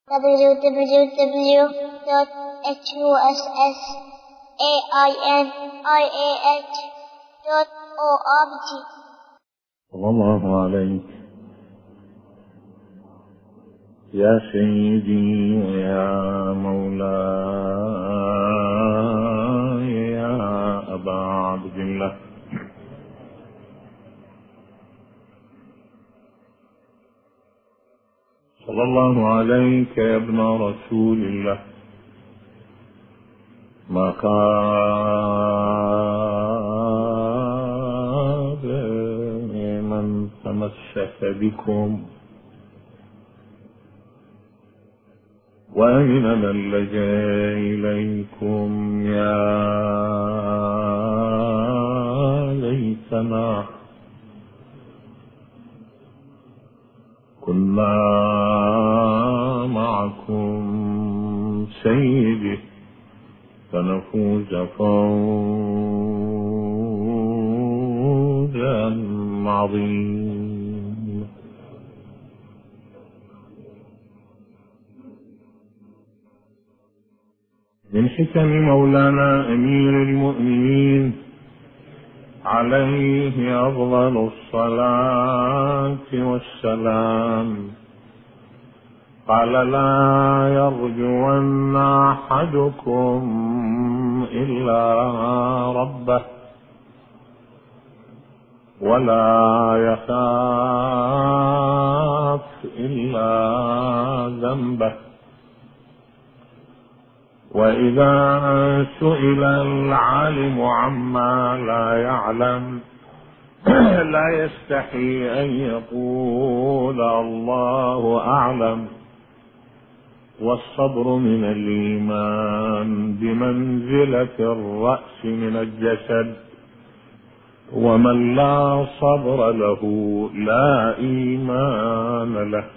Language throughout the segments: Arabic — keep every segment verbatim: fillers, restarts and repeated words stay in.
w w w dot h u s s a i n i a h dot org. صلى الله عليك يا سيدي ويا مولاي يا أبا عبد الله، صلى الله عليك يا ابن رسول الله. ما خاب من تمسك بكم وأين من لجأ إليكم. يا ليتنا كنا معكم سيدي فنفوز فوزا عظيما. من حكم مولانا أمير المؤمنين عليه أفضل الصلاة والسلام قال: لا يرجون أحدكم إلا ربه ولا يخاف إلا ذنبه، وإذا سئل العالم عما لا يعلم لا يستحي أن يقول الله أعلم. والصبر من الإيمان بمنزلة الرأس من الجسد، ومن لا صبر له لا إيمان له.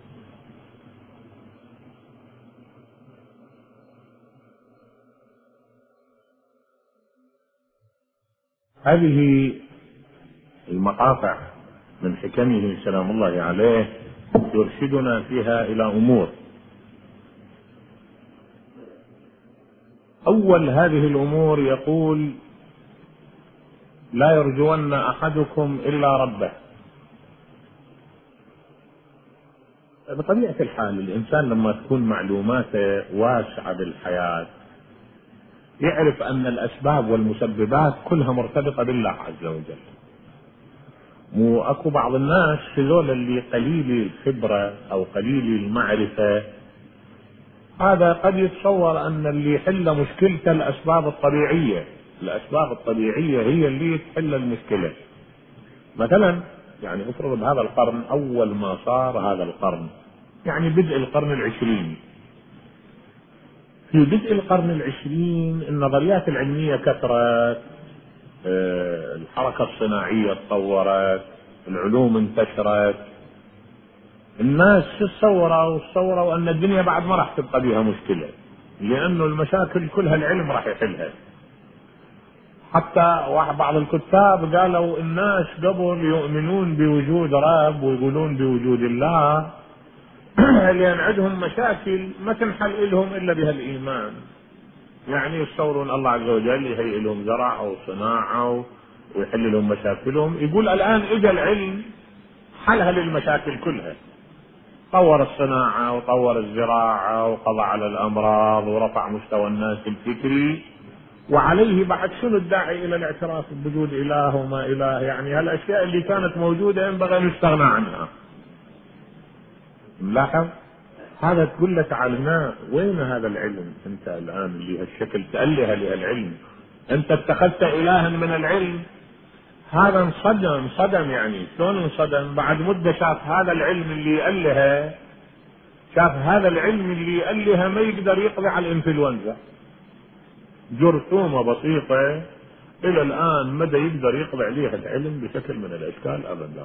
هذه المقاطع من حكمه سلام الله عليه يرشدنا فيها إلى أمور. أول هذه الأمور يقول: لا يرجون أحدكم إلا ربه. بطبيعة الحال الإنسان لما تكون معلوماته واسعة بالحياة يعرف أن الأسباب والمسببات كلها مرتبطة بالله عز وجل. مو أكو بعض الناس هذول اللي قليل الخبرة أو قليل المعرفة، هذا قد يتصور أن اللي يحل مشكلته الأسباب الطبيعية. الأسباب الطبيعية هي اللي تحل المشكلة. مثلا يعني افرض هذا القرن أول ما صار هذا القرن، يعني بدء القرن العشرين، في بدء القرن العشرين النظريات العلمية كثرت، الحركة الصناعية تطورت، العلوم انتشرت، الناس تصوروا تصوروا أن الدنيا بعد ما راح تبقى بها مشكلة، لأنه المشاكل كلها العلم راح يحلها. حتى بعض الكتاب قالوا الناس قبل يؤمنون بوجود رب ويقولون بوجود الله لأن عندهم مشاكل ما تنحل لهم إلا بها الإيمان. يعني يتصورون الله عز وجل يهيئ لهم زرع أو صناعة ويحل لهم مشاكلهم. يقول الآن إجا العلم حلها للمشاكل كلها، طور الصناعة وطور الزراعة وقضى على الأمراض ورفع مستوى الناس الفكري، وعليه بعد شنو الداعي إلى الاعتراف بوجود إله وما إله؟ يعني هالأشياء اللي كانت موجودة ينبغي أن نستغنى عنها. ملاحظ هذا؟ تقول له تعالنا وين هذا العلم؟ أنت الآن اللي هالشكل تأله لهالعلم، أنت اتخذت إلها من العلم. هذا انصدم انصدم يعني شلون انصدم؟ بعد مدة شاف هذا العلم اللي يألهه، شاف هذا العلم اللي يألهه ما يقدر يقضي على الانفلونزا، جرثومة بسيطة إلى الآن مدى يقدر يقضي عليها العلم بشكل من الأشكال أبدا.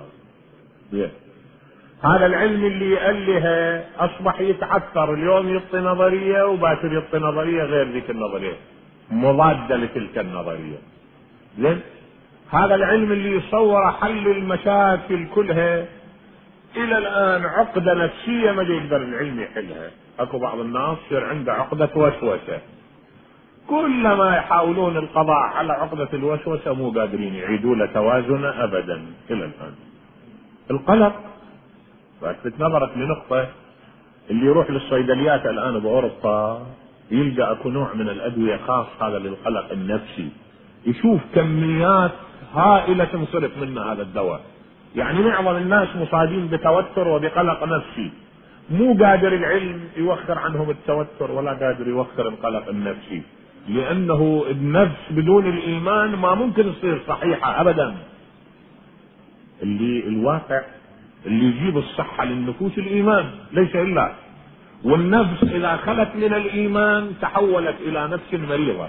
هذا العلم اللي يألهه أصبح يتعثر، اليوم يعطي نظرية وباكر يعطي نظرية غير ذيك النظرية مضادة لتلك النظرية. زين، هذا العلم اللي يصور حل المشاكل كلها الى الان عقدة نفسية ما يقدر العلم يحلها. اكو بعض الناس يصير عنده عقدة وسوسة، كلما يحاولون القضاء على عقدة الوسوسة مو قادرين يعيدوا له توازنه ابدا الى الان. القلق، فلفت نظرك لنقطة، اللي يروح للصيدليات الان باوروبا يلقى اكو نوع من الادوية خاص هذا للقلق النفسي، يشوف كميات هائلة تنصرف منها هذا الدواء. يعني معظم الناس مصابين بتوتر وبقلق نفسي، مو قادر العلم يوخر عنهم التوتر ولا قادر يوخر القلق النفسي، لانه النفس بدون الايمان ما ممكن تصير صحيحة ابدا. اللي الواقع اللي يجيب الصحة للنفوس الايمان ليس الا، والنفس اذا خلت من الايمان تحولت الى نفس مريضة.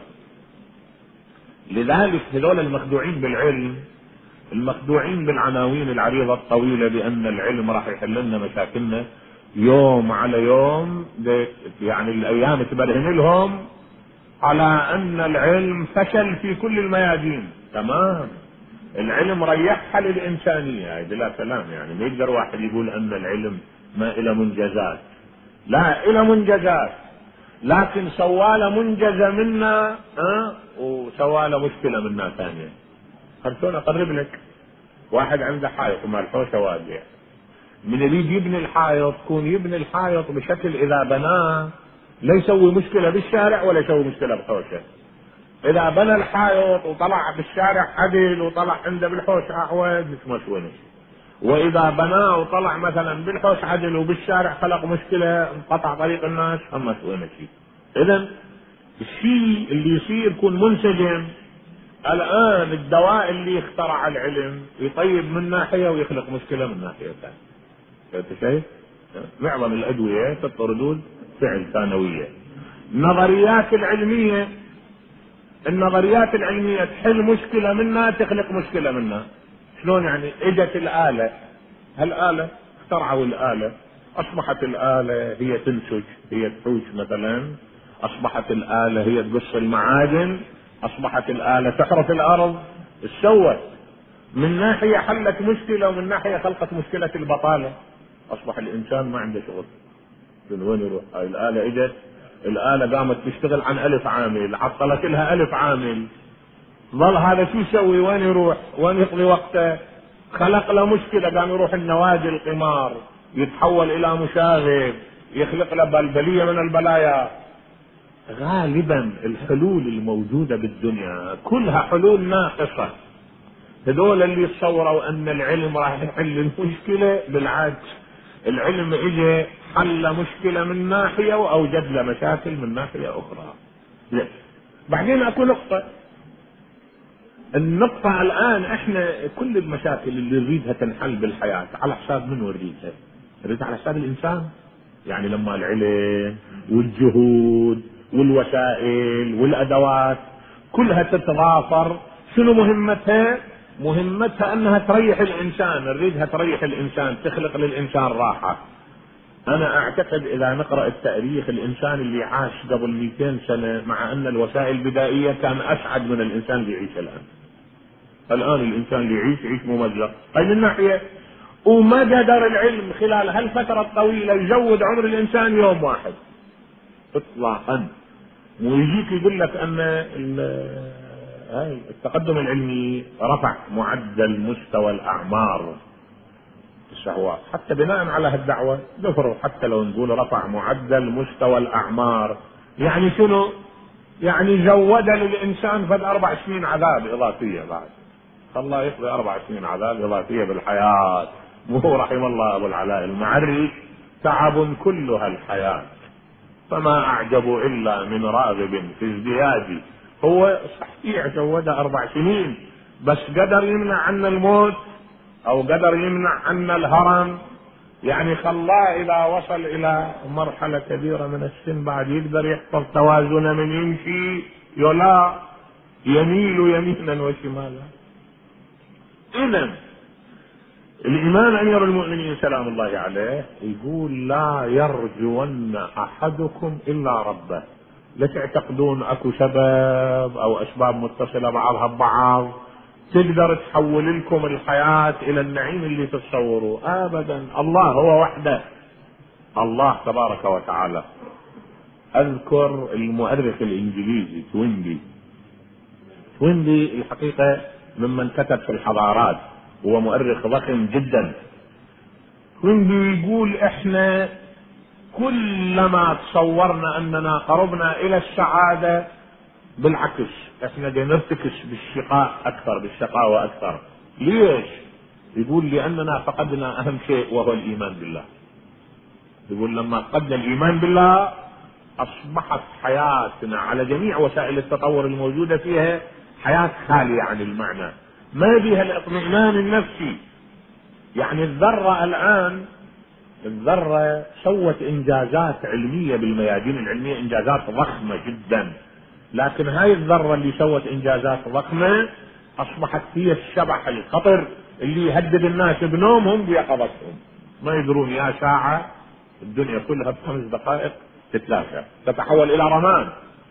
لذلك هذول المخدوعين بالعلم، المخدوعين بالعناوين العريضة الطويلة بأن العلم راح يحل لنا مشاكلنا يوم على يوم، يعني الأيام تبرهن لهم على أن العلم فشل في كل الميادين. تمام، العلم ريحها للإنسانية هاي بلا كلام، يعني ما يقدر واحد يقول أن العلم ما إلى منجزات، لا إلى منجزات، لكن سواله منجزة منا أه؟ وسواله مشكلة منا ثانية. خلصونا أقرب لك، واحد عنده حائط وما الحوشة واقع، من اللي يبني الحائط يكون يبني الحائط بشكل إذا بناه لا يسوي مشكلة بالشارع ولا يسوي مشكلة بالحوشة. إذا بنى الحائط وطلع بالشارع عدل وطلع عنده بالحوش أعوج مش مسوي. وإذا بناه وطلع مثلا بالحوش عدل وبالشارع خلق مشكلة انقطع طريق الناس هم مسوي شيء. إذن الشيء اللي يصير يكون منسجم. الآن الدواء اللي اخترع العلم يطيب من ناحية ويخلق مشكلة من ناحية ثانية. انت شايف؟ معظم الأدوية تطردون فعل ثانوية. النظريات العلمية النظريات العلمية تحل مشكلة منها تخلق مشكلة منها. شلون يعني؟ اجت الآلة، هالآلة اخترعوا الآلة، أصبحت الآلة هي تنسج، هي تحوش مثلا، أصبحت الآلة هي تقص المعادن، أصبحت الآلة تحرث الأرض. سوت من ناحية حلت مشكلة ومن ناحية خلقت مشكلة البطالة. أصبح الإنسان ما عنده شغل، من وين يروح؟ هاي الآلة اجت، الآلة قامت تشتغل عن ألف عامل، عطلت لها ألف عامل، ظل هذا شو يسوي؟ وين يروح؟ وين يقضي وقته؟ خلق له مشكلة، قام يروح النوادي القمار، يتحول إلى مشاغب، يخلق له بلبلية من البلايا. غالبا الحلول الموجودة بالدنيا كلها حلول ناقصة. هذول اللي يتصوروا ان العلم راح يحل المشكلة، بالعكس العلم اجى حل مشكلة من ناحية واوجد له مشاكل من ناحية اخرى. ليه؟ بعدين اكو نقطة، النقطة الان احنا كل المشاكل اللي نريدها تنحل بالحياة على حساب من نريدها؟ نريدها على حساب الانسان. يعني لما العلم والجهود والوسائل والادوات كلها تتضافر، شنو مهمتها؟ مهمتها انها تريح الانسان، نريدها تريح الانسان، تخلق للانسان راحة. انا اعتقد اذا نقرأ التاريخ، الانسان اللي عاش قبل مئتين سنة مع ان الوسائل بدائية كان اسعد من الانسان اللي يعيش الان. الان الانسان اللي يعيش يعيش ممزق هاي من ناحية، وما قدر العلم خلال هالفترة الطويلة يزود عمر الانسان يوم واحد اطلاقا. ويجيك يقول لك ان هاي التقدم العلمي رفع معدل مستوى الاعمار الشهوات، حتى بناء على هالدعوة نفرض حتى لو نقول رفع معدل مستوى الاعمار، يعني شنو؟ يعني زود للانسان فد اربع سنين عذاب اضافية بعد. الله يقضي اربع سنين عذاب اضافية بالحياة، مو رحم الله ابو العلاء المعري تعب كلها الحياة فما اعجب الا من راغب في ازدياد. هو صحيح زودها اربع سنين بس قدر يمنع عنا الموت او قدر يمنع عنا الهرم، يعني خلاه اذا وصل الى مرحلة كبيرة من السن بعد يقدر يحفظ توازنه من يمشي يلا يميل يمينا وشمالا. اذا الامام امير المؤمنين سلام الله عليه يقول لا يرجون احدكم الا ربه. لا تعتقدون اكو سبب او اسباب متصلة بعضها ببعض تقدر تحول لكم الحياة الى النعيم اللي تتصوروه ابدا. الله هو وحده، الله تبارك وتعالى. اذكر المؤرخ الانجليزي توينبي. توينبي الحقيقة ممن كتب في الحضارات، هو مؤرخ ضخم جدا. توينبي يقول احنا كلما تصورنا اننا قربنا الى السعادة بالعكس احنا دي نرتكس بالشقاء اكثر، بالشقاوة اكثر. ليش؟ يقول لاننا فقدنا اهم شيء وهو الايمان بالله. يقول لما فقدنا الايمان بالله اصبحت حياتنا على جميع وسائل التطور الموجودة فيها حياة خالية عن المعنى، ما بها الاطمئنان النفسي. يعني الذرة الان، الذرة سوت انجازات علمية بالميادين العلمية، انجازات ضخمة جدا، لكن هاي الذرة اللي سوت انجازات ضخمة اصبحت هي الشبح الخطر اللي يهدد الناس بنومهم بيقظتهم، ما يدرون يا ساعة الدنيا كلها بخمس دقائق تتلاشى، تتحول الى رماد.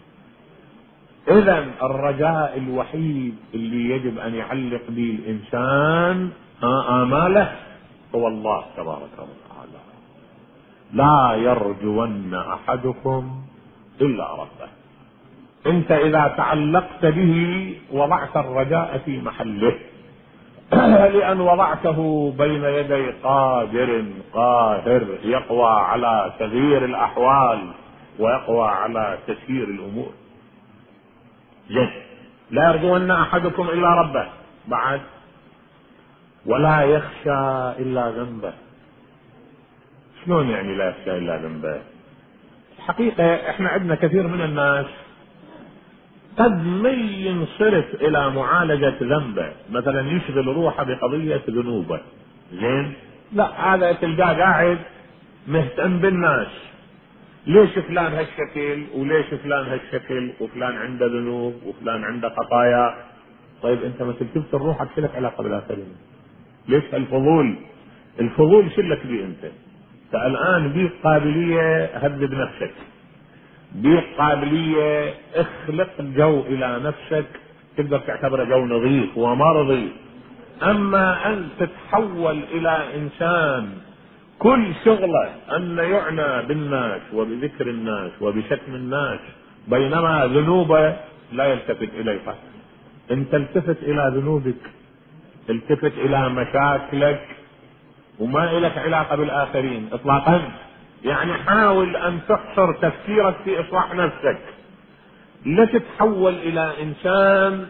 اذا الرجاء الوحيد اللي يجب ان يعلق به الانسان آماله هو الله تبارك وتعالى. لا يرجون احدكم الا ربه. انت اذا تعلقت به وضعت الرجاء في محله، لان وضعته بين يدي قادر قاهر يقوى على تغيير الاحوال ويقوى على تسيير الامور. جد لا يرجون احدكم الا ربه. بعد ولا يخشى الا ذنبه. شلون يعني لا يخشى الا ذنبه؟ الحقيقة احنا عندنا كثير من الناس قد ما ينصرف الى معالجة ذنبه، مثلا يشغل روحه بقضية ذنوبه، زين؟ لا، هذا تلقاه قاعد مهتم بالناس، ليش فلان هالشكل وليش فلان هالشكل وفلان عنده ذنوب وفلان عنده خطايا. طيب انت ما تلتفت روحك شلك علاقة بالاخرين؟ ليش الفضول؟ الفضول شلك بيه انت. انت الان بيك قابلية هذب نفسك، بيك قابلية اخلق جو الى نفسك تقدر تعتبره جو نظيف ومرضي. اما ان تتحول الى انسان كل شغله ان يعنى بالناس وبذكر الناس وبشتم الناس بينما ذنوبه لا يلتفت اليها. انت التفت الى ذنوبك، التفت الى مشاكلك، وما لك علاقة بالاخرين اطلاقا. يعني حاول ان تحصر تفكيرك في اصلاح نفسك، لا تتحول الى انسان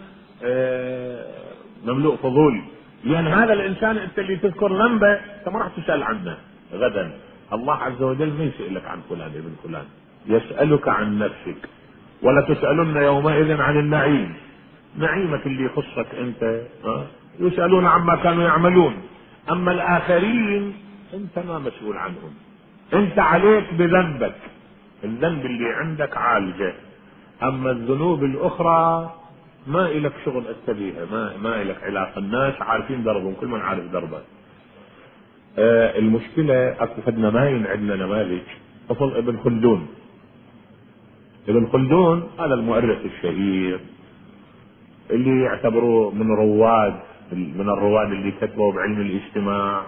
مملوء فضول، لان هذا الانسان انت اللي تذكر ذنبه انت ما راح تسأل عنه غدا. الله عز وجل ما يسألك عن فلان ابن فلان، يسألك عن نفسك. ولا تسألن يومئذ عن النعيم، نعيمك اللي يخصك انت. يسألون عما كانوا يعملون، اما الاخرين انت ما مسؤول عنهم، انت عليك بذنبك، الذنب اللي عندك عالجه. اما الذنوب الاخرى ما الك شغل استبيها، ما ما الك علاقه. الناس عارفين دربهم، كل من عارف دربه. آه المشكله اكو فد نماين عندنا نماذج. طفل ابن خلدون. ابن خلدون هذا المؤرخ الشهير اللي يعتبروه من رواد من الرواد اللي كتبوا بعلم الاجتماع.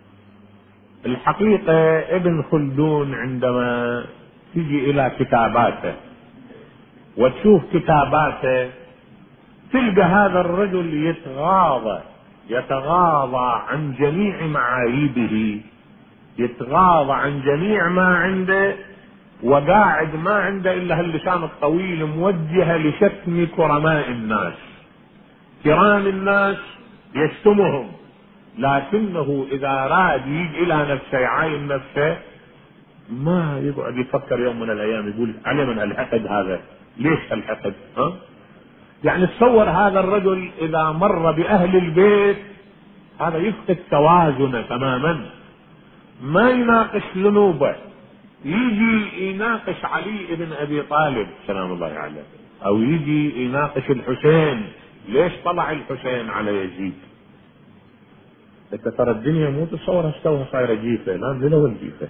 الحقيقة ابن خلدون عندما تيجي الى كتاباته وتشوف كتاباته تلقى هذا الرجل يتغاضى يتغاضى عن جميع معايبه، يتغاضى عن جميع ما عنده، وقاعد ما عنده الا هاللسان الطويل موجهة لشتم كرماء الناس. كرام الناس يشتمهم، لكنه اذا راد يجي الى نفسه يعاين نفسه ما يقعد يفكر يوم من الايام يقول على من الحقد هذا، ليش الحقد؟ ها؟ يعني تصور هذا الرجل اذا مر باهل البيت هذا يفقد توازنه تماما، ما يناقش ذنوبه، يجي يناقش علي ابن ابي طالب سلام الله عليه، او يجي يناقش الحسين، ليش طلع الحسين على يزيد؟ انت ترى الدنيا مو تصورها استوى صايره جيفه، لا من اول جيفه.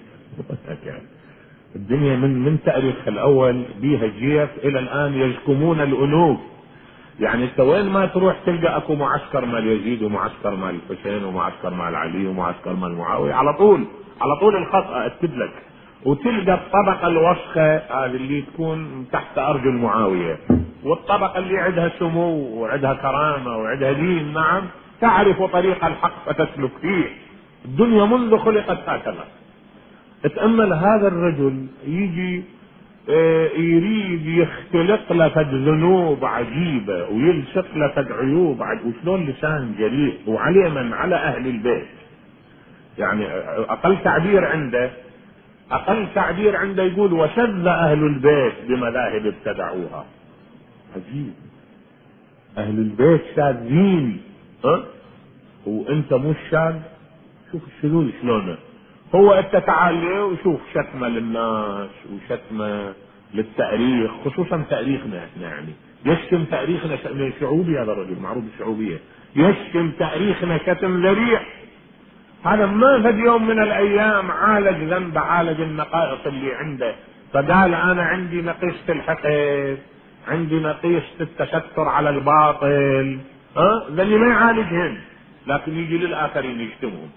الدنيا من من تاريخها الاول بيها جيف الى الان يزكمون الانوف، يعني انت وين ما تروح تلقى اكو معسكر مال يزيد ومعسكر مال الحسين ومعسكر مال علي ومعسكر مال معاويه، على طول على طول الخط اكتب لك. وتلقى الطبقه الوسخه هذه اللي تكون تحت ارجل معاويه، والطبقه اللي عندها سمو وعندها كرامه وعندها دين، نعم، تعرف طريق الحق فتسلك فيه. الدنيا منذ خلقت هكذا. اتأمل هذا الرجل يجي اه يريد يختلق لك ذنوب عجيبة ويلصق لك عيوب عجيبة، وشلون لسان جريء وعليه من على أهل البيت. يعني أقل تعبير عنده أقل تعبير عنده يقول وشذ أهل البيت بمذاهب ابتدعوها. عجيب، أهل البيت شاذين، ها، وأنت مش شاذ. شوف الشذوذ شلونه. هو انت تعال وشوف شتمه للناس وشتمه للتاريخ، خصوصا تاريخنا احنا، يعني يشتم تاريخنا شعوبي. هذا الرجل معروف بالشعوبيه، يشتم تاريخنا شتم ذريع. هذا ما في يوم من الايام عالج ذنب، عالج النقائص اللي عنده، فقال انا عندي نقيصة الحقد، عندي نقيصة التستر على الباطل، ها، ذا اللي ما يعالجهن، لكن يجي للاخرين يشتمهم.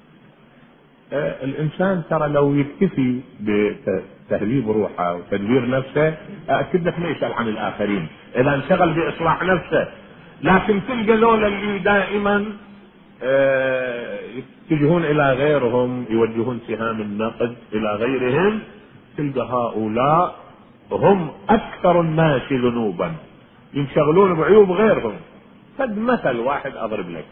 الانسان ترى لو يكتفي بتهذيب روحه وتدبير نفسه، اكد لك ما يسال عن الاخرين اذا انشغل باصلاح نفسه. لكن تلقى ذولا اللي دائما يتجهون الى غيرهم، يوجهون سهام النقد الى غيرهم، تلقى هؤلاء هم اكثر الناس ذنوبا، ينشغلون بعيوب غيرهم. قد مثل واحد اضرب لك،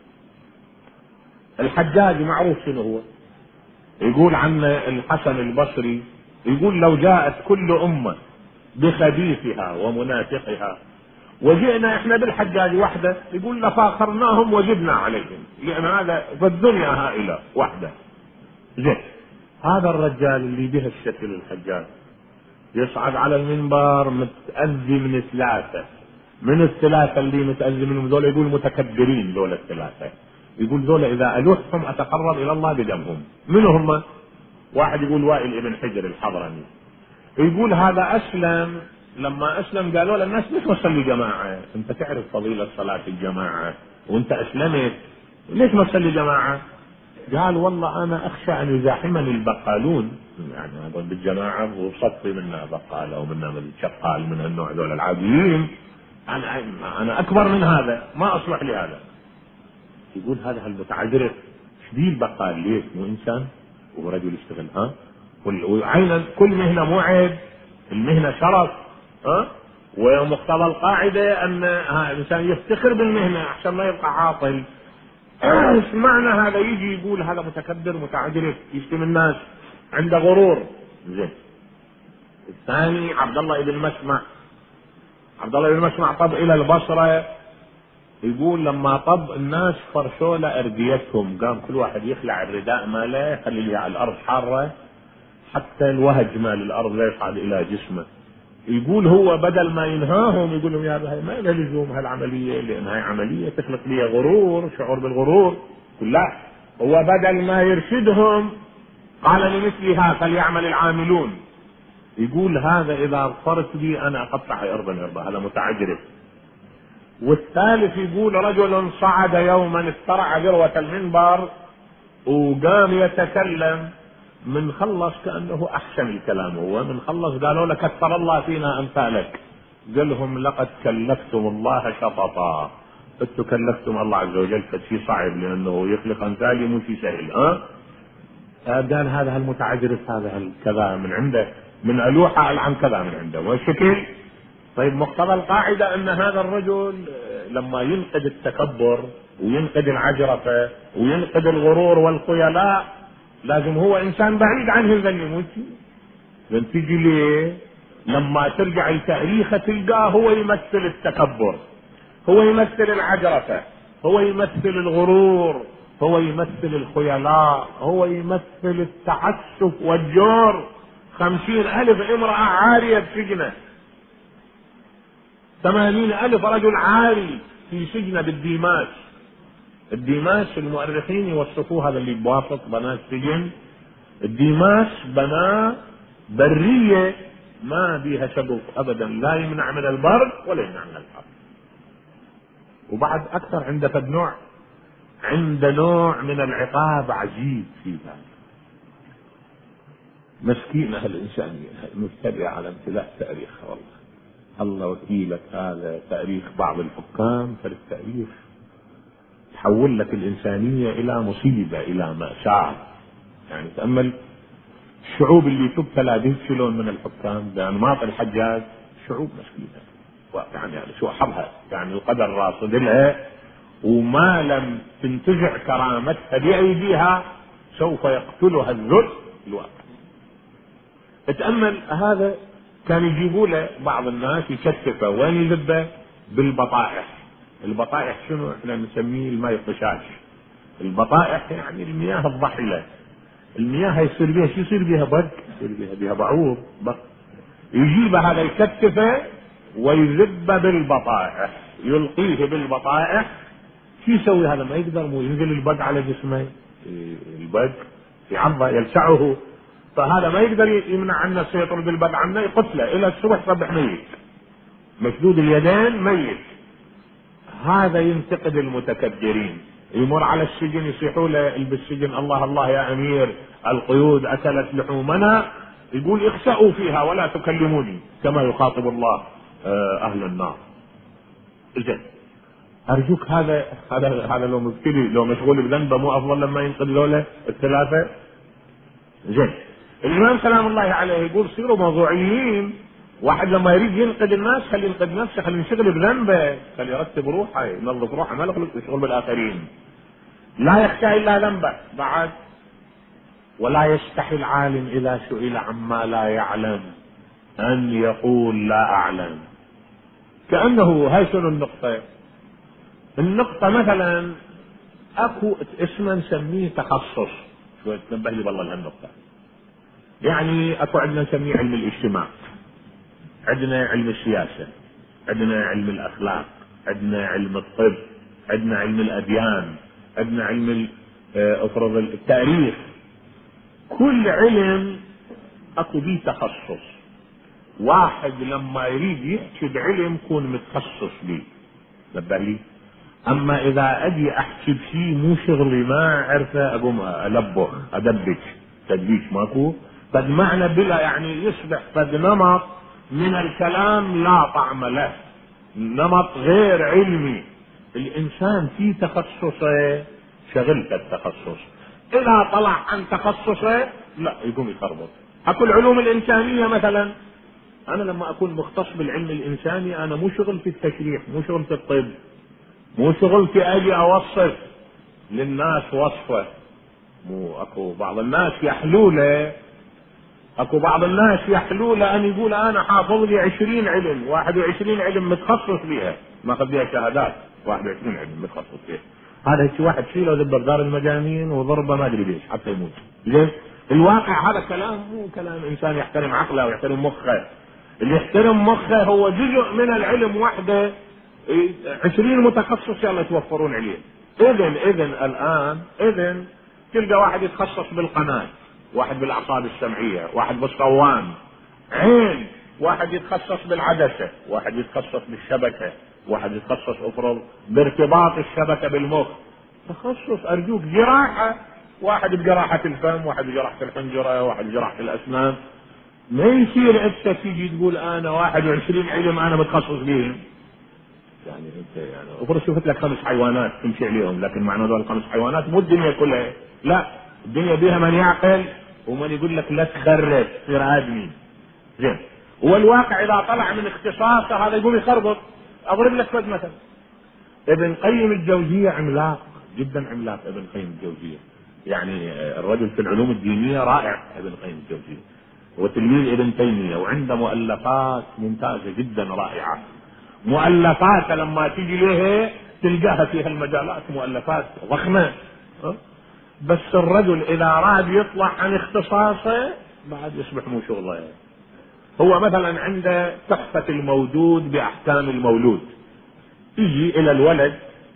الحجاج معروف شنو هو، يقول عن الحسن البصري، يقول لو جاءت كل امه بخبيثها ومنافقها وجئنا احنا بالحجاج وحده، يقول لفاخرناهم وجبنا عليهم، لان هذا فالدنيا هائله وحده. زين، هذا الرجال اللي به الشكل الحجاج يصعد على المنبر متأذي من ثلاثه، من الثلاثه اللي متأذي منهم ذولا يقول متكبرين، ذولا الثلاثه يقول ذولا اذا الوحهم اتقرب الى الله بدمهم. من هم؟ واحد يقول وائل ابن حجر الحضرمي، يقول هذا اسلم، لما اسلم قالوا له الناس ليش ما تصلي جماعه؟ انت تعرف فضيله صلاه الجماعه وانت اسلمت، ليش ما تصلي جماعه؟ قال والله انا اخشى ان يزاحمني البقالون، يعني هذول بالجماعه وصفي منا بقاله ومنا من شقال من النوع ذول العاديين، انا انا اكبر من هذا، ما اصلح لهذا. يقول هذا المتعجرف شديد بقال، ليش؟ مو انسان وهو رجل يشتغل، ها، وعينا كل مهنه مو عيب، المهنه شرف، ها، ومقتضى القاعده ان الانسان يفتخر بالمهنه عشان ما يبقى عاطل. ايش معنى هذا؟ يجي يقول هذا متكبر متعجرف يشتم الناس، عنده غرور. زين، الثاني عبد الله بن مسمع، عبد الله بن مسمع طب الى البصره، يقول لما طب الناس فرشوا له ارديتهم، قام كل واحد يخلع الرداء ماله يخليه على الارض حاره حتى الوهج مال الارض لا يصعد الى جسمه. يقول هو بدل ما ينهاهم يقول لهم يا هاي ما لها لزوم هالعمليه، لان هاي عمليه تخلق لي غرور، شعور بالغرور. لا، هو بدل ما يرشدهم قال لمثلها فليعمل العاملون. يقول هذا اذا اغفرت بي انا اقطع ارضا ارضا، هذا متعجرف. والثالث يقول رجل صعد يوما استرع ذروة المنبر وقام يتكلم، من خلص كأنه احسن الكلام، هو من خلص قالوا له كثر الله فينا امثالك، قال لهم لقد كلفتم الله شططا، انتم كلفتم الله عز وجل فشي صعب لانه يخلق امثالي مو شيء سهل. ها، قال هذا المتعجرف هذا كذا من عنده، من الوحى العن كذا من عنده والشكل. طيب مقتضى القاعدة ان هذا الرجل لما ينقد التكبر وينقد العجرفة وينقد الغرور والخيلاء لازم هو انسان بعيد عنه الذنب. لان تجي ليه لما ترجع لتاريخه تلقاه هو يمثل التكبر، هو يمثل العجرفة، هو يمثل الغرور، هو يمثل الخيلاء، هو يمثل التعسف والجور. خمسين الف امرأة عارية بسجنه، ثمانين الف رجل عاري في سجن بالديماس. الديماس المؤرخين يوصفوه هذا اللي بواسط بنات سجن، الديماس بناه برية ما بيها شبك ابدا، لا يمنع من البرد ولا يمنع من الحر، وبعد أكثر عنده فد نوع، عنده نوع من العقاب عجيب في ذلك. مسكينة الإنسانية مبتدئة على امتلاء تاريخها. والله الله وكيلك، هذا تاريخ بعض الحكام، فالتاريخ تحول لك الإنسانية إلى مصيبة، إلى مأساة. يعني تأمل الشعوب اللي تبتلى به شلون من الحكام، يعني ماطر الحجاج شعوب مسكينة يعني, يعني شو حظها، يعني القدر راصد لها، وما لم تنتزع كرامتها بأيديها سوف يقتلها الذل الواقع. اتأمل هذا كان يجيبوا له بعض الناس يكتفه وين يذبه؟ بالبطائح. البطائح شنو؟ احنا نسميه الماء الطشاش. البطائح يعني المياه الضحلة، المياه يصير بها شو؟ يصير بها بق، يصير بها بها بعوض بق. يجيبه هذا يكتفه ويذبه بالبطائح، يلقيه بالبطائح. شو يسوي هذا؟ ما يقدر، مو ينزل البق على جسمه، البق في عضه يلسعه، فهذا ما يقدر يمنع عنه السيطرة بالبق عنه، يقتله الى الصبح صبح ميت، مشدود اليدين ميت. هذا ينتقد المتكبرين، يمر على السجن يصيحوا له بالسجن الله الله يا امير القيود اكلت لحومنا، يقول اخسأوا فيها ولا تكلموني، كما يخاطب الله اهل النار. زين ارجوك، هذا هذا هذا لو مبتلي لو مشغول بذنبه مو افضل لما ينقذ له الثلاثه؟ زين الامام سلام الله عليه يقول صيروا موضوعيين. واحد لما يريد ينقذ الناس خلي ينقذ نفسه، خلي ينشغل بذنبه، خلي يرتب روحه، ينظف روحه، ما له يشغل بالاخرين. لا يخشى الا ذنبه بعد. ولا يستحي العالم اذا سئل عما لا يعلم ان يقول لا اعلم. كانه هاي شنو النقطه؟ النقطه مثلا اكو اسمه نسميه تخصص، شو تنبه لي والله لهالنقطه. يعني اكو عندنا نسميه علم الاجتماع، عندنا علم السياسة، عندنا علم الأخلاق، عندنا علم الطب، عندنا علم الأديان، عندنا علم افرض التاريخ. كل علم اكو بيه تخصص. واحد لما يريد يحكي بعلم يكون متخصص بيه، نبه لي. اما اذا اجي احكي بشيء مو شغلي ما اعرفه اقوم البخ ادبج تدبيج ماكو، قد معنى بلا يعني يصبح قد نمط من الكلام لا طعم له، نمط غير علمي. الانسان في تخصصه شغلته التخصص، اذا طلع عن تخصصه لا يقوم يخربط. اكو العلوم الانسانيه مثلا، انا لما اكون مختص بالعلم الانساني انا مو شغل في التشريح، مو شغل في الطب، مو شغل في اجي اوصف للناس وصفه. مو اكو بعض الناس يحلوله اكو بعض الناس يحلوله ان يقول انا حافظ لي عشرين علم، واحد وعشرين علم متخصص بيها، ماخذ بيها شهادات، واحد وعشرين علم متخصص بيها. هذا هيك واحد شيله ذبه بدار المجانين وضربه ما ادري ليش حتى يموت. ليش؟ الواقع هذا كلام مو كلام انسان يحترم عقله ويحترم مخه. اللي يحترم مخه هو جزء من العلم وحده، عشرين متخصص يلا يتوفرون عليه. اذن اذن الان اذن تلقى واحد يتخصص بالقناه، واحد بالاعصاب السمعيه، واحد بالصوان عين، واحد يتخصص بالعدسه، واحد يتخصص بالشبكه، واحد يتخصص افرض بارتباط الشبكه بالمخ. تخصص ارجوك. جراحه، واحد بجراحه الفم، واحد بجراحه الحنجره، واحد بجراحه الاسنان. ما يصير انت تيجي تقول انا واحد وعشرين علم انا متخصص بهم. يعني انت يعني افرض شفت لك خمس حيوانات تمشي عليهم، لكن معنى هذول الخمس حيوانات مو الدنيا كلها، لا، الدنيا بيها من يعقل ومن يقول لك لا تخرب تصير ادمي. زين، والواقع اذا طلع من اختصاصه هذا يقوم يخربط. اضرب لك فد مثلا، ابن قيم الجوزية عملاق جدا، عملاق ابن قيم الجوزية، يعني الرجل في العلوم الدينية رائع ابن قيم الجوزية، وتلميذ ابن تيمية، وعنده مؤلفات ممتازة جدا رائعة. مؤلفات لما تيجي له تلقاها في هالمجالات مؤلفات ضخمة. بس الرجل اذا راد يطلع عن اختصاصه بعد يصبح مو شغله. هو مثلا عنده تحفة الموجود باحكام المولود، يجي الى الولد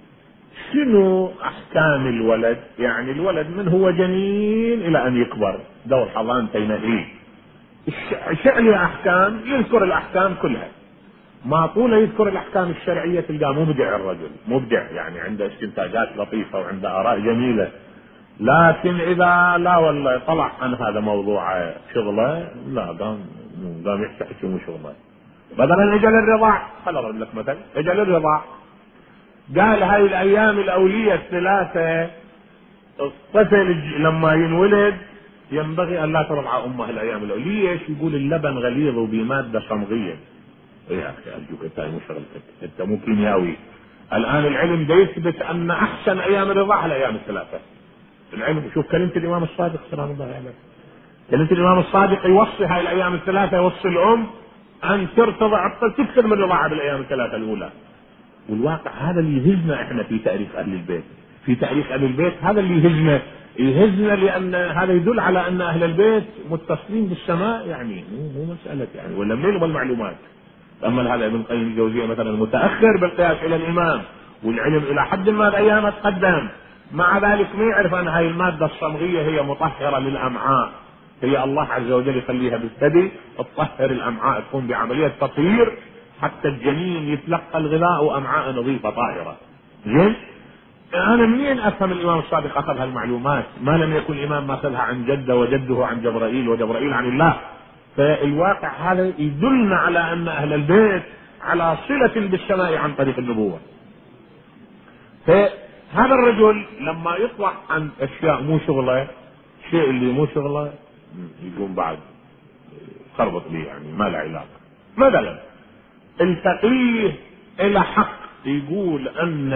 شنو احكام الولد، يعني الولد من هو جنين الى ان يكبر دور حضانته ينهيه، شعني احكام، يذكر الاحكام كلها. ما طوله يذكر الاحكام الشرعيه تلقاه مبدع الرجل، مبدع يعني عنده استنتاجات لطيفه وعنده اراء جميله، لكن اذا لا والله طلع عن هذا موضوع شغله لا قام قام يحكي شو شغله. بدلا اجل الرضاع، خل اضرب لك مثل، اجل الرضاع قال هاي الايام الاوليه الثلاثه الطفل لما ينولد ينبغي ان لا ترضع امه الايام الاوليه. ليش؟ يقول اللبن غليظ وبماده صمغيه. يا اخي ارجوك انت مو شغلتك، انت مو كيميائي. الان العلم ده يثبت ان احسن ايام الرضاعه الايام الثلاثه. العلم، شوف كلمه الامام الصادق سلام الله عليه، كلمه الامام الصادق يوصي هاي الايام الثلاثه، يوصي الام ان ترتضع الطفل تكثر من الرضاعه بالايام الثلاثه الاولى. والواقع هذا اللي يهزنا احنا في تاريخ اهل البيت، في تاريخ اهل البيت هذا اللي يهزنا، يهزنا لان هذا يدل على ان اهل البيت متصلين بالسماء، يعني مو مو مساله يعني ولا منين المعلومات. اما هذا ابن القيم الجوزية مثلا متاخر بالقياس الى الامام، والعلم الى حد ما الايام تقدم، مع ذلك ما يعرف ان هاي الماده الصمغيه هي مطهره للامعاء، هي الله عز وجل يخليها بالثدي تطهر الامعاء، تقوم بعمليه تطهير حتى الجنين يتلقى الغذاء وامعاء نظيفه طاهره. زين؟ انا منين افهم الامام الصادق اخذ هالمعلومات؟ ما لم يكن الامام ماخذها عن جده وجده عن جبرائيل وجبرائيل عن الله. فالواقع هذا يدلنا على ان اهل البيت على صله بالسماء عن طريق النبوه. فهذا الرجل لما يطلع عن اشياء مو شغله، الشيء اللي مو شغله يقوم بعد خربط لي، يعني ما له علاقه. مثلا الفقيه له حق يقول ان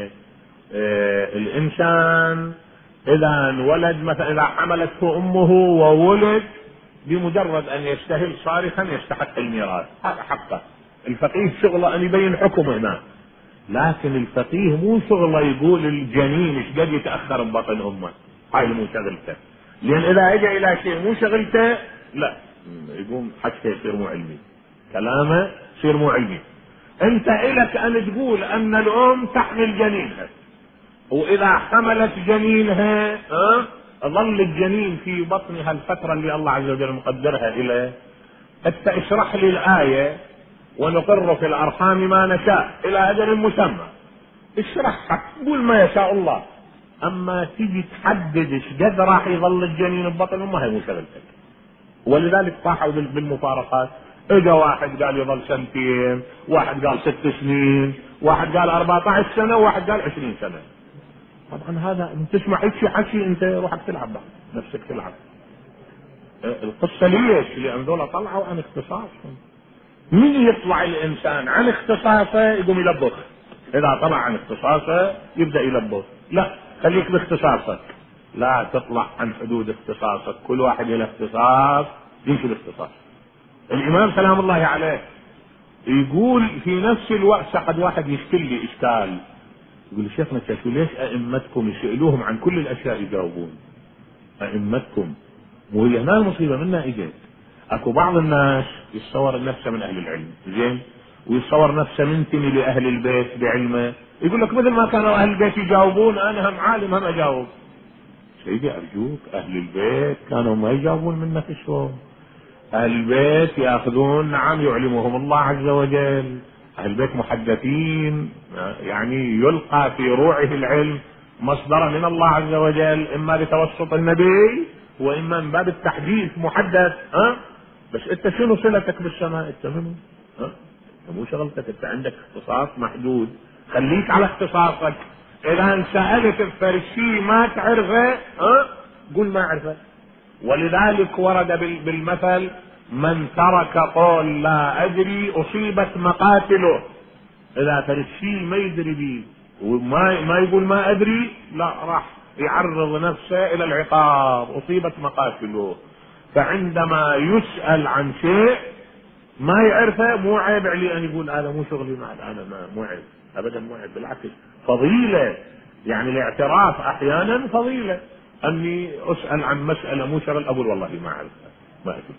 آه الانسان اذا انولد مثلا اذا حملته امه وولد بمجرد ان يستهل صارخا يستحق الميراث، هذا حقه. الفقيه شغله ان يبين حكم هنا، لكن الفقيه مو شغله يقول الجنين ايش قد يتاخر ببطن امه، هاي مو شغلته. لان اذا اجى الى شيء مو شغلته لا يقوم حتى يصير مو علمي، كلامه يصير مو علمي. انت الك ان تقول ان الام تحمل جنينها، واذا حملت جنينها ها ظل الجنين في بطنها الفتره اللي الله عز وجل مقدرها اليه. انت اشرح لي الايه ونقر في الارحام ما نشاء الى اجل مسمى، اشرحها قول ما يشاء الله. اما تيجي تحدد ايش قد راح يظل الجنين ببطن امه، هي مو شغلتك. ولذلك طاحوا بالمفارقات، اجا واحد قال يظل سنتين، واحد قال ست سنين، واحد قال أربعة عشر سنه، واحد قال عشرين سنه. طبعا هذا تسمع حكي حكي انت روحك تلعب بقى. نفسك تلعب. القصه ليش؟ لان ذولا طلعوا عن اختصاصهم. من يطلع الانسان عن اختصاصه يقوم يلبخ، اذا طلع عن اختصاصه يبدا يلبخ. لا، خليك باختصاصك، لا تطلع عن حدود اختصاصك. كل واحد له اختصاص يمشي باختصاص. الامام سلام الله عليه يقول في نفس الوقت سقد واحد يشكل لي اشكال، يقول شيخنا شو ليش ائمتكم يسالوهم عن كل الاشياء يجاوبون؟ ائمتكم، وهي هنا المصيبه منا اجت. اكو بعض الناس يتصور نفسه من اهل العلم، زين، ويتصور نفسه منتمي لاهل البيت بعلمه، يقول لك مثل ما كانوا اهل البيت يجاوبون انا هم عالم هم اجاوب. سيدي ارجوك، اهل البيت كانوا ما يجاوبون من نفسهم. اهل البيت ياخذون، نعم يعلمهم الله عز وجل، اهل البيت محدثين، يعني يلقى في روعه العلم مصدر من الله عز وجل، اما لتوسط النبي واما من باب التحديث محدث. ها بس انت شنو صلتك بالسماء؟ انت منو؟ ها مو شغلتك، انت عندك اختصاص محدود، خليك على اختصاصك. اذا ان سالت الفرشي ما تعرفه ها قول ما اعرفه. ولذلك ورد بالمثل من ترك قول لا ادري اصيبت مقاتله. اذا فرشي ما يدري بيه وما ما يقول ما ادري، لا راح يعرض نفسه الى العقاب، اصيبت مقاتله. فعندما يسأل عن شيء ما يعرفه مو عيب عليه ان يقول هذا مو شغلي، مع انا ما مو عيب ابدا، مو عيب، بالعكس فضيلة. يعني الاعتراف احيانا فضيلة، اني اسأل عن مسألة مو شغل اقول والله ما اعرفها ما ادري.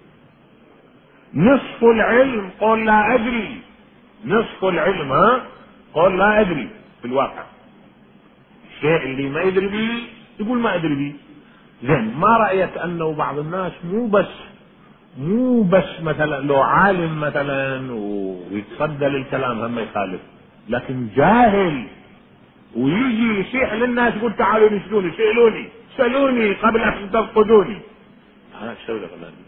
نصف العلم قول لا ادري، نصف العلم ها قول لا ادري. في الواقع الشيء اللي ما يدري به يقول ما ادري به. زين، ما رأيت انه بعض الناس مو بس مو بس مثلا لو عالم مثلا ويتصدى للكلام هم يخالف، لكن جاهل ويجي يصيح للناس يقول تعالوا نسألوني سألوني سألوني قبل أن تفقدوني. أنا أسوي لك الله.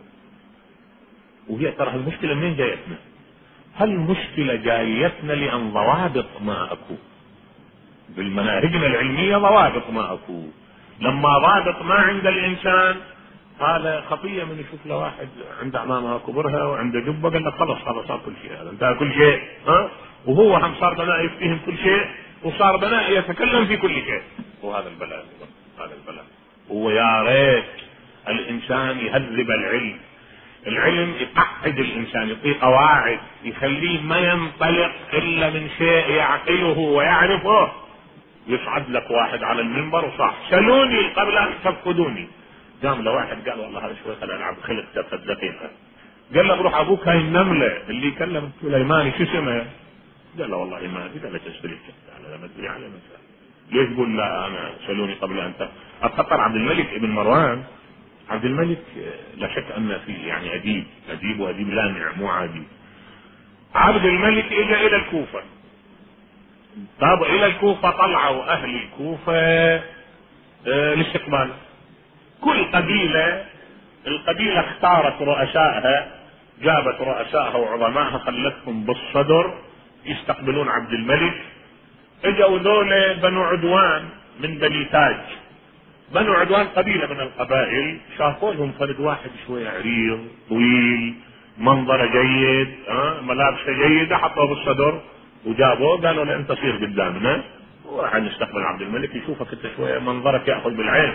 وهي ترى المشكلة منين جايتنا؟ هل المشكلة جايتنا لأن ضوابط ما أكو بالمناهجنا العلمية، ضوابط ما أكو. لما ضابط ما عند الإنسان هذا خطية. من يشوف له واحد عنده أمامها كبرها وعنده جبة قال لك خلص خلص صار كل شيء، هذا انتهى كل شيء. ها وهو هم صار بناء يفتهم كل شيء وصار بناء يتكلم في كل شيء. وهذا البلاء، هذا البلاء. هو يا ريت الإنسان يهذب العلم. العلم يقعد الإنسان، يعطيه قواعد، يخليه ما ينطلق إلا من شيء يعقله ويعرفه. يصعد لك واحد على المنبر وصح سألوني قبل أن تفقدوني. قام له واحد قال والله هذا شوي خلينا نلعب خلق تفت دقيقة. قال له روح أبوك هاي النملة اللي كلم سليماني شو اسمه؟ قال له والله ما أدري. قال له تشتري على ما أدري على مثلا. ليش يقول لا أنا سألوني قبل أن تفقد؟ أتخطر عبد الملك ابن مروان. عبد الملك لا شك أن فيه يعني أديب، أديب وأديب لامع مو عادي. عبد الملك إجا إلى الكوفة. طاب إلى الكوفة طلعوا أهل الكوفة اه لاستقباله. كل قبيلة القبيلة اختارت رؤسائها، جابت رؤسائها وعظمائها خلتهم بالصدر يستقبلون عبد الملك. اجوا ذولا بنو عدوان من بني تاج. بنو عدوان قبيلة من القبائل، شافوا لهم فرد واحد شوية عريض طويل منظره جيد اه ملابسه جيدة، حطوه بالصدر وجابوه قالوا له انت صير قدامنا وراح نستقبل عبد الملك يشوفك انت شوية منظرك يأخذ بالعين.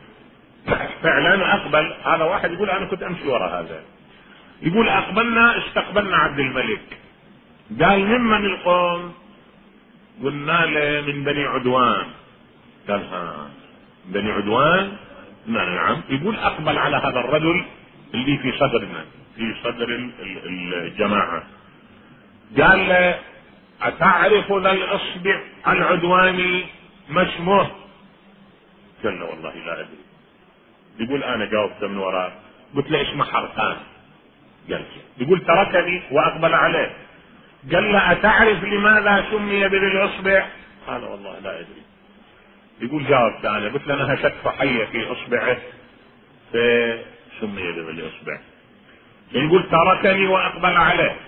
فعلا اقبل هذا واحد يقول انا كنت امشي وراء هذا، يقول اقبلنا استقبلنا عبد الملك. قال ممن القوم؟ قلنا له من بني عدوان. قال ها بني عدوان؟ نعم. يقول اقبل على هذا الرجل اللي في صدرنا في صدر الجماعة. قال له اتعرف ذا الاصبع العدواني ما اسمه؟ قال له والله لا ادري. يقول انا جاوبت من وراه قلت له اسمه حرقان. قال يقول تركني واقبل عليه. قال له اتعرف لماذا سمي بذي الاصبع؟ قال والله لا ادري. يقول جاوبت انا قلت له انا هشكت حية في اصبعه فسمي بذي الاصبع. يقول تركني واقبل عليه.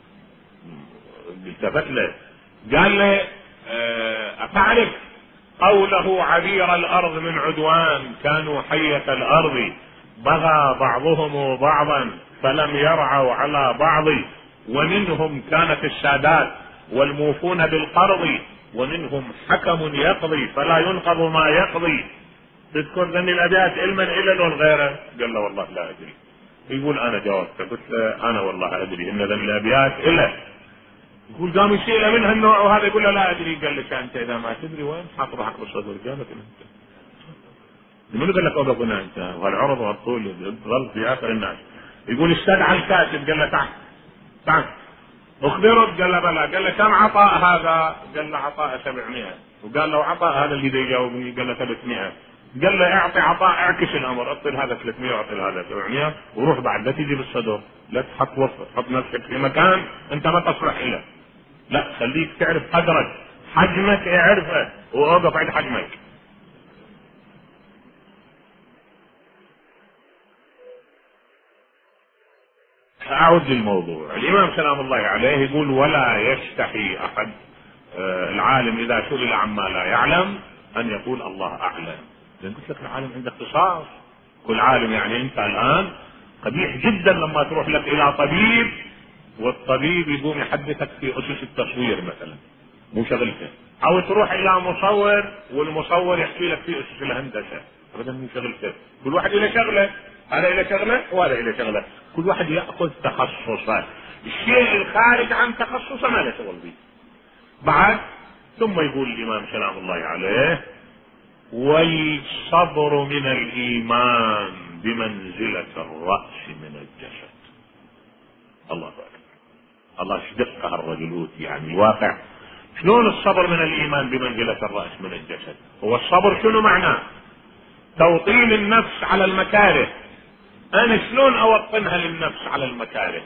التفت له قال له اتعرف قوله عبير الارض من عدوان كانوا حية الارض بغى بعضهم بعضا فلم يرعوا على بعض ومنهم كانت السادات والموفون بالقرض ومنهم حكم يقضي فلا ينقض ما يقضي. تذكر ذني الابيات علما الى لون غيره؟ قال له والله لا ادري. يقول انا جاوبت قلت له انا والله ادري ان ذني الابيات الا. يقول قام يسأله من هالنوع وهذا يقول له لا ادري. قال لك انت اذا ما تدري وين حاط روحك بالصدر؟ قال لك انت من قال لك اوقف هنا انت وهالعرض وهالطول ظل في اخر الناس. يقول استدعى الكاتب قال له تعال تعال اخبرك. قال له بلى. قال له كم عطاء هذا؟ قال له عطاء سبعمائة. وقال له عطاء هذا اللي يجاوبني؟ قال له ثلاثمائة. قال له اعطي عطاء اعكس الامر اعطي هذا ثلاثمائة واعطي هذا سبعمائة وروح بعد لا تجي بالصدر لا تحط وسط حط نفسك في مكان انت ما تصلح له. لا خليك تعرف قدرك حجمك اعرفه واوقف عند حجمك. اعود للموضوع. الامام سلام الله عليه يقول ولا يستحي احد آه العالم اذا سئل عما لا يعلم ان يقول الله اعلم. لان قلت لك العالم عنده اختصاص. كل عالم يعني انت الان قبيح جدا لما تروح لك الى طبيب والطبيب يقوم يحدثك في اسس التصوير مثلا مو شغلته، او تروح الى مصور والمصور يحكي لك في اسس الهندسه ابدا مو شغلته. كل واحد له شغله، هذا له شغله وهذا له شغله، كل واحد ياخذ تخصصه. الشيء الخارج عن تخصصه ما له شغل به. بعد ثم يقول الامام سلام الله عليه والصبر من الايمان بمنزله الراس من الجسد. الله أكبر. الله شدق هالرجل يعني الواقع. شلون الصبر من الايمان بمنزلة الرأس من الجسد؟ هو الصبر شنو معناه؟ توطين النفس على المكاره، انا شلون اوطنها للنفس على المكاره؟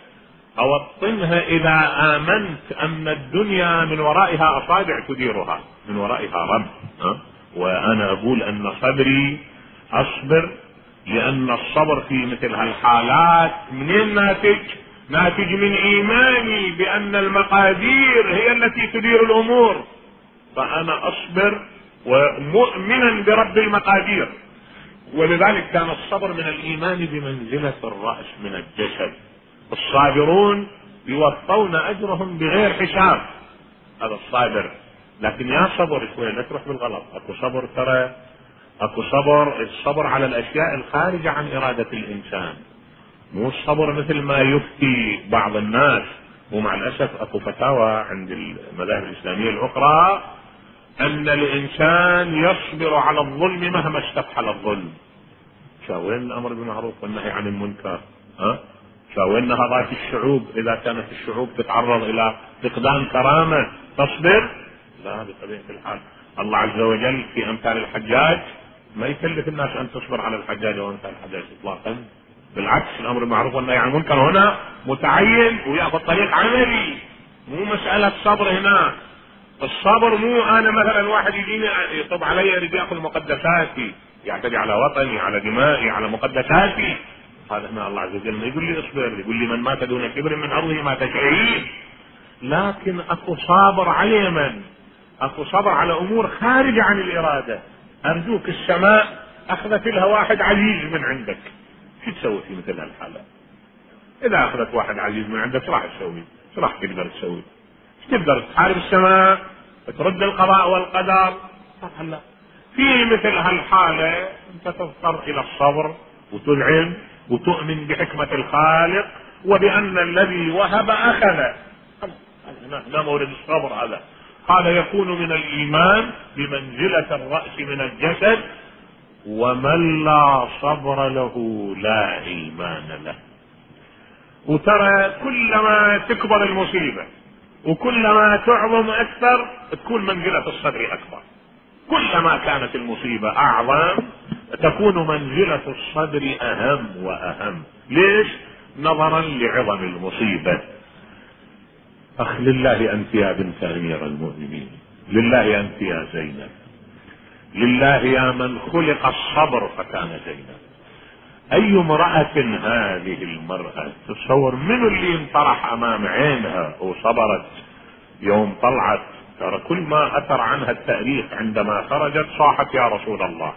اوطنها اذا امنت ان الدنيا من ورائها اصابع تديرها، من ورائها رب. أه؟ وانا اقول ان صبري اصبر، لان الصبر في مثل هالحالات منين ناتج؟ ناتج من ايماني بان المقادير هي التي تدير الامور، فانا اصبر ومؤمنا برب المقادير. ولذلك كان الصبر من الايمان بمنزلة الرأس من الجسد. الصابرون يوفون اجرهم بغير حساب، هذا الصابر. لكن يا صبر شوي لا تروح بالغلط، اكو صبر ترى، اكو صبر الصبر على الاشياء الخارجة عن ارادة الانسان، مو الصبر مثل ما يفتي بعض الناس. ومع الاسف اكو فتاوى عند المذاهب الاسلامية الاخرى ان الانسان يصبر على الظلم مهما استفحل الظلم. شاوين الامر بالمعروف والنهي عن المنكر؟ ها شاوين هذات الشعوب اذا كانت الشعوب تتعرض الى فقدان كرامة تصبر؟ لا بطبيعة الحال. الله عز وجل في امثال الحجاج ما يكلف الناس ان تصبر على الحجاج وامثال الحجاج اطلاقا، بالعكس الامر بالمعروف والنهي عن المنكر هنا متعين وياخذ طريق عملي، مو مسألة صبر هنا. الصبر مو انا مثلا واحد يجيني يطب علي يريد ياخذ مقدساتي، يعتدي على وطني، على دمائي، على مقدساتي، هذا هنا الله عز وجل ما يقول لي اصبر، يقول لي من مات دون كبر من ارضه مات شهيد. لكن اكو صابر على يمن، اكو صبر على امور خارجة عن الارادة. ارجوك السماء اخذت لها واحد عزيز من عندك، شو تسوي في مثل هالحالة؟ اذا اخذت واحد عزيز من عندك شو راح تسوي؟ شو راح تقدر تسوي؟ تقدر تحارب السماء، ترد القضاء والقدر؟ لا. في مثل هالحالة انت تضطر الى الصبر وتذعن وتؤمن بحكمة الخالق وبان الذي وهب اخذ. هنا مورد الصبر هذا. هذا يكون من الايمان بمنزلة الرأس من الجسد. ومن لا صبر له لا ايمان له. وترى كلما تكبر المصيبة وكلما تعظم اكثر تكون منزلة الصبر اكبر. كلما كانت المصيبة اعظم تكون منزلة الصبر اهم واهم. ليش؟ نظرا لعظم المصيبة. اخ لله انت يا بنت امير المؤمنين، لله انت يا زينب، لله يا من خلق الصبر فكان زينب. اي امرأة هذه المرأة؟ تصور من اللي انطرح امام عينها وصبرت يوم طلعت. ترى كل ما اثر عنها التاريخ عندما خرجت صاحت يا رسول الله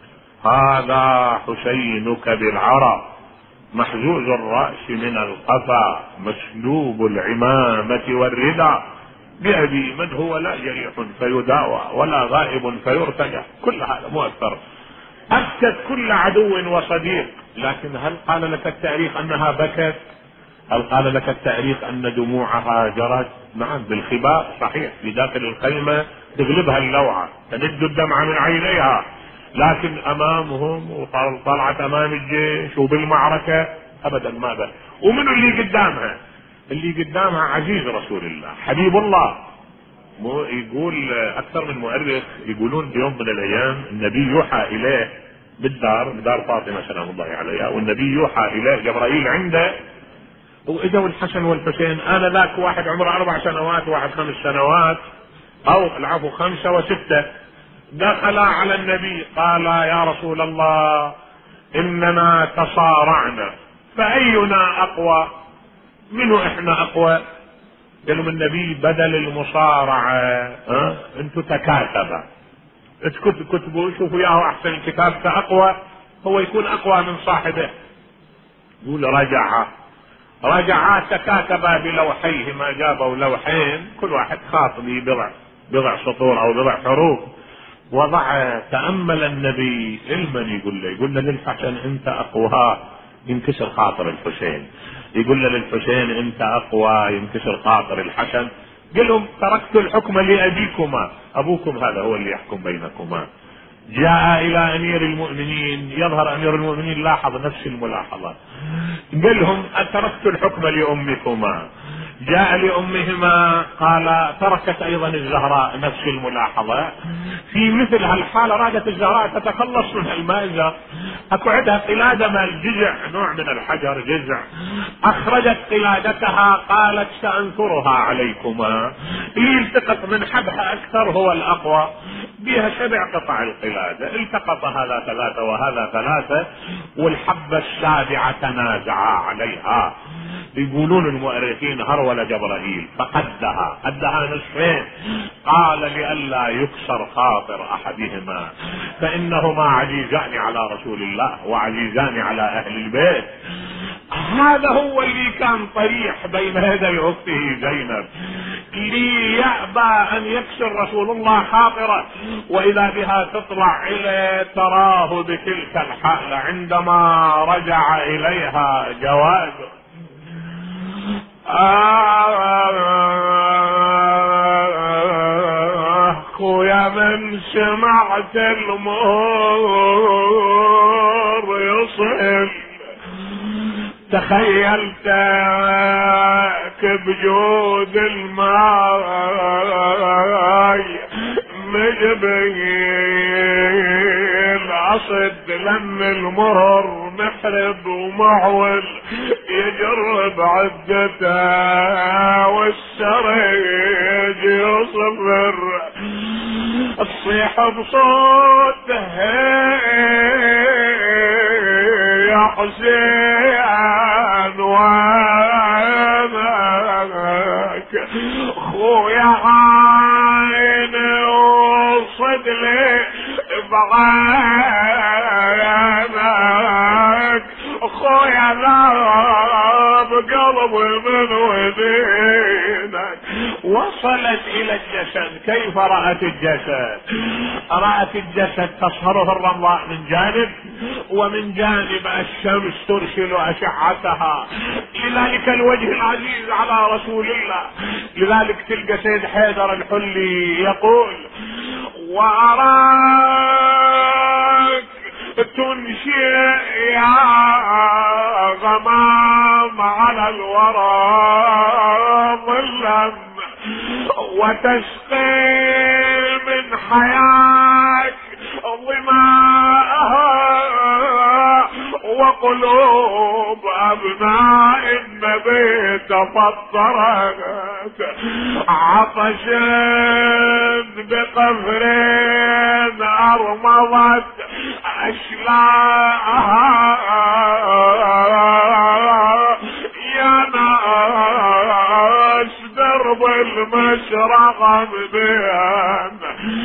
هذا حسينك بالعرى محزوز الرأس من القفا مسلوب العمامة والردى بأبي من هو لا جريح فيداوى ولا غائب فيرتجى. كل هذا مؤثر، أبكت كل عدو وصديق. لكن هل قال لك التاريخ أنها بكت؟ هل قال لك التاريخ أن دموعها جرت؟ نعم بالخباء صحيح، في داخل الخيمة تغلبها اللوعة تند الدمع من عينيها، لكن أمامهم وطلعت أمام الجيش وبالمعركة أبدا ما بل. ومن اللي قدامها؟ اللي قدامها عزيز رسول الله حبيب الله. مو يقول أكثر من مؤرخ يقولون بيوم من الأيام النبي يوحى إليه بالدار بدار فاطمة سلام الله عليها، والنبي يوحى إليه جبرائيل عنده، وإجوا الحسن والحسين آن ذاك واحد عمره أربع سنوات واحد خمس سنوات أو العفو خمسة وستة، دخل على النبي قال يا رسول الله إننا تصارعنا فأينا أقوى؟ منو إحنا أقوى؟ قالوا النبي بدل المصارعة ها انتو تكاتبا، كتبوا شوفوا ياهو أحسن كتاب أقوى هو يكون أقوى من صاحبه. يقول رجع رجعا تكاتبا بلوحيهما، جابوا لوحين كل واحد خاط به بضع بضع سطور أو بضع حروف، وضع تأمل النبي لمن يقول له؟ يقول له للحسن انت اقوى ينكسر خاطر الحسين، يقول له للحسين انت اقوى ينكسر خاطر الحسن. قال لهم تركت الحكم لابيكما، ابوكم هذا هو اللي يحكم بينكما. جاء الى امير المؤمنين، يظهر امير المؤمنين لاحظ نفس الملاحظة، قال لهم اتركت الحكم لامكما. جاء لأمهما قال تركت أيضا الزهراء نفس الملاحظة في مثل هالحالة. رادت الزهراء تتخلص من المائزة، أكو عندها قلادة مال جزع، نوع من الحجر جزع، أخرجت قلادتها قالت سأنثرها عليكما، اللي يلتقط من حبها أكثر هو الأقوى. بها سبع قطع القلادة، التقط هذا ثلاثة وهذا ثلاثة، والحبة السابعة تنازعا عليها. يقولون المؤرخين هرول جبرائيل فقدها، قدها نصفين، قال لئلا يكسر خاطر احدهما فانهما عزيزان على رسول الله وعزيزان على اهل البيت. هذا هو اللي كان طريح بين يدي اخته زينب، ليأبى ان يكسر رسول الله خاطره، واذا بها تطلع اليه تراه بتلك الحالة عندما رجع اليها جواد. اخويا من سمعت المهور يصل تخيلتك بجود الماء مجبين اصد لم المهر محرب ومعول يجرب عدته والسريج يصبر الصيح بصوته يا حسين وامك خويا عيني وصد لي بعينك خويا ذاب قلبي من ودينك. وصلت الى الجسد. كيف رأت الجسد؟ رأت الجسد تصهره الرمضاء من جانب، ومن جانب الشمس ترسل اشعتها. لذلك الوجه العزيز على رسول الله. لذلك تلقى سيد حيدر الحلي يقول وأراك تنشئ يا غمام على الورى ظلا وتسقي من حياك ظماءها وقلوب أبناء النبي تفطرت عطشا بقفرين أرمضت أشلاءها يا ناس درب المشرقة بين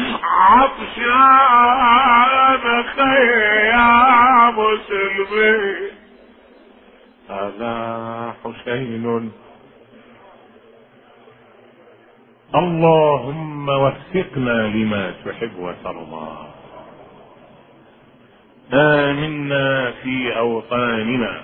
عطشان خيام مسلمين. هذا حسين. اللهم وفقنا لما تحب وترضى. آمنا في أوطاننا،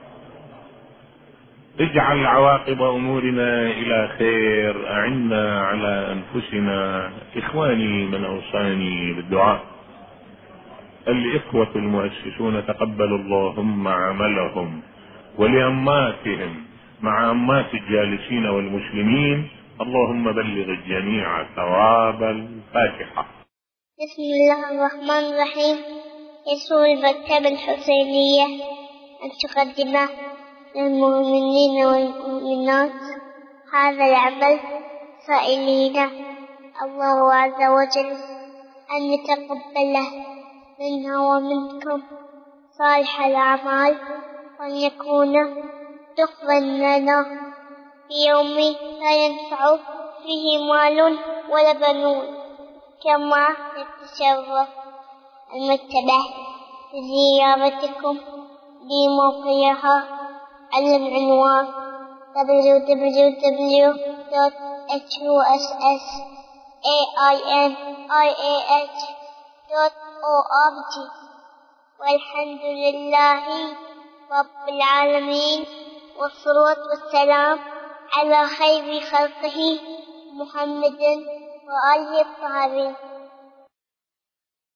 اجعل عواقب أمورنا إلى خير، أعنا على أنفسنا. إخواني من أوصاني بالدعاء الإخوة المؤسسون تقبل اللهم عملهم، ولأماتهم مع أمات الجالسين والمسلمين اللهم بلغ الجميع ثواب الفاتحة. بسم الله الرحمن الرحيم. يسر المكتبة الحسينية أن تقدم للمؤمنين والمؤمنات هذا العمل سائلين الله عز وجل أن يتقبله منا ومنكم صالح الأعمال، وأن يكون دخلا لنا في يوم لا ينفع فيه مال ولا بنون. كما يتشرف المكتبة بزيارتكم لموقعها على العنوان دبليو دبليو دبليو دوت اتش يو اس اس اي اي ان اي اي اتش دوت او ار جي. والحمد لله رب العالمين، والصلاة والسلام على خير خلقه محمد وآله الطاهرين.